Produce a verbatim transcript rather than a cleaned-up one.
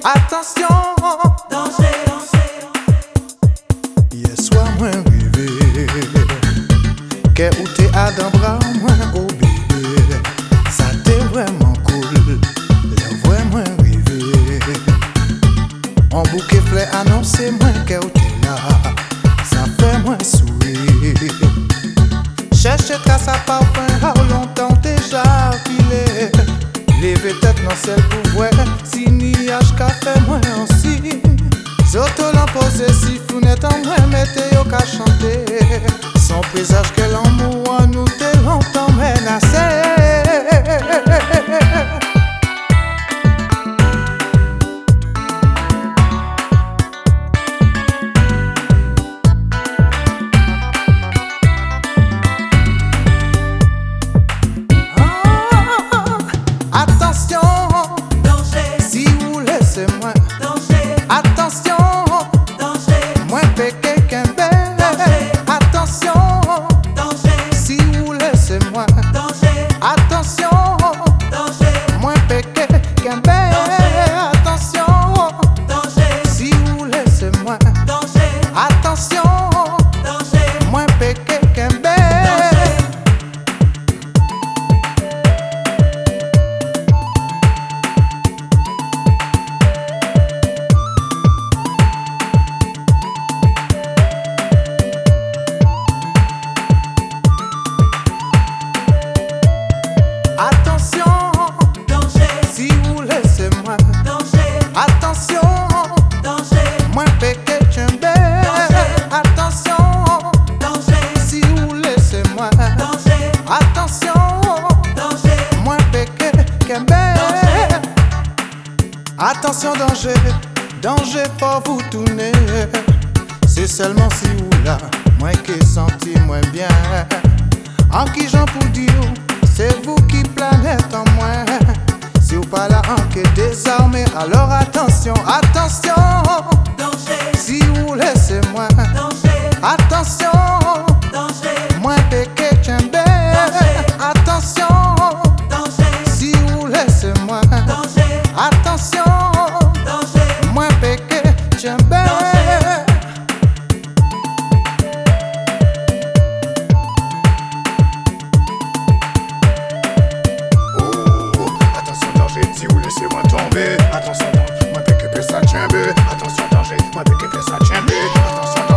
Attention, danger, danger. hier soir moi rêvé que ou t'es à dans bras moi au bébé. Ça t'est vraiment cool, le vraiment rêvé. On bouquet fleur annoncé moi que ou t'es là. Ça fait moins sourire. Cherche trace à parfum, how longtemps déjà filé. Levé tête dans celle pour voir si niage qu'a fait moins aussi. Zoto l'imposé si founette en moins mettez yo qu'à chanter. Son présage que l'amour en nous t'est longtemps menacé. Attention, Danger, si vous laissez moi. danger, Attention, danger, moins péqué qu'un bel. Danger. Attention, danger, si vous laissez moi. danger, Attention, danger, moins péqué qu'un bel. Attention, danger, si vous laissez moi. danger, Attention, danger, moins péqué qu'un bel. Attention, danger, si vous laissez moi. danger, Attention, danger, moins péqué qu'un bel. Attention, danger, si vous laissez moi. danger, Attention, danger, moins péqué qu'un bel. Attention, danger, danger pour vous tourner. C'est seulement si vous là, moi qui senti moins bien. En qui j'en pour dire, c'est vous qui planète en moi. Si vous pas là en qui désarmé, alors attention, attention. danger, Si vous laissez moi, danger, attention, danger, moins péqué qu'un bel. Attention, danger, si vous laissez moi, danger, attention, danger, moins péqué qu'un bel. Oh, attention danger, si vous laissez-moi tomber. Attention danger, moi peut que ça tient. Attention danger, moi peut que ça tient. Attention